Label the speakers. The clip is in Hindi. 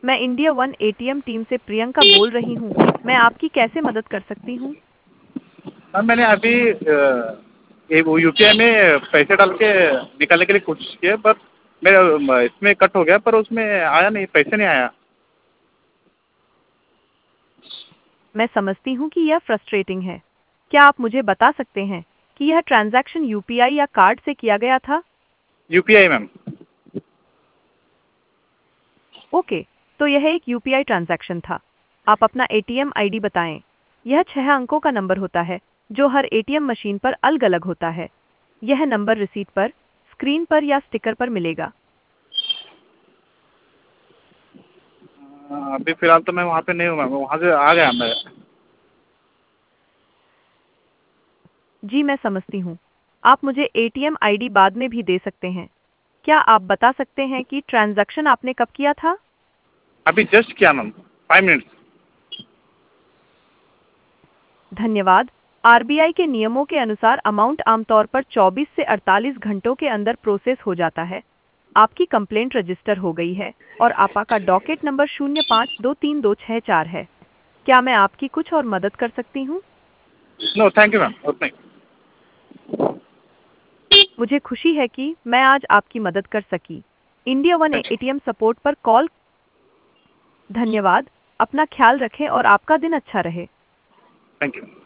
Speaker 1: मैं इंडिया वन एटीएम टीम से प्रियंका बोल रही हूँ। मैं आपकी कैसे मदद कर सकती हूँ?
Speaker 2: मैम मैंने अभी ये वो यूपीआई में पैसे डाल के निकालने के लिए कोशिश की है, पर मेरा इसमें कट हो गया, पर उसमें आया नहीं, पैसे नहीं आया।
Speaker 1: मैं समझती हूँ कि यह फ्रस्ट्रेटिंग है। क्या आप मुझे बता सकते हैं कि यह ट्रांजैक्शन यूपीआई या कार्ड से किया गया था?
Speaker 2: UPI ma'am.
Speaker 1: ओके, तो यह एक यूपीआई ट्रांजैक्शन था। आप अपना एटीएम आईडी बताएं। यह 6 अंकों का नंबर होता है जो हर एटीएम मशीन पर अलग-अलग होता है। यह नंबर रिसीट पर, स्क्रीन पर या स्टिकर पर मिलेगा।
Speaker 2: अभी फ़िलहाल तो मैं वहाँ पे नहीं हूँ मैम, वहाँ से आ गया मैं।
Speaker 1: जी मैं समझती हूँ। आप मुझे एटीएम आईडी बाद में भी दे सकते हैं। क्या आप बता सकते हैं कि ट्रांजैक्शन आपने कब किया था?
Speaker 2: अभी जस्ट किया मैम, 5 मिनट्स।
Speaker 1: धन्यवाद। आरबीआई के नियमों के अनुसार अमाउंट आमतौर पर 24 से 48 घंटों के अंदर प्रोसेस हो जाता है। आपकी कंप्लेंट रजिस्टर हो गई है और आपका डॉकेट नंबर 052326 है। क्या मैं आपकी कुछ और मदद कर सकती हूँ?
Speaker 2: नो थैंक यू मैम, उतना ही।
Speaker 1: मुझे खुशी है कि मैं आज आपकी मदद कर सकी। India One
Speaker 2: thank you.
Speaker 1: ATM support पर कॉल। धन्यवाद। अपना ख्याल रखें और आपका दिन अच्छा रहे।
Speaker 2: Thank you.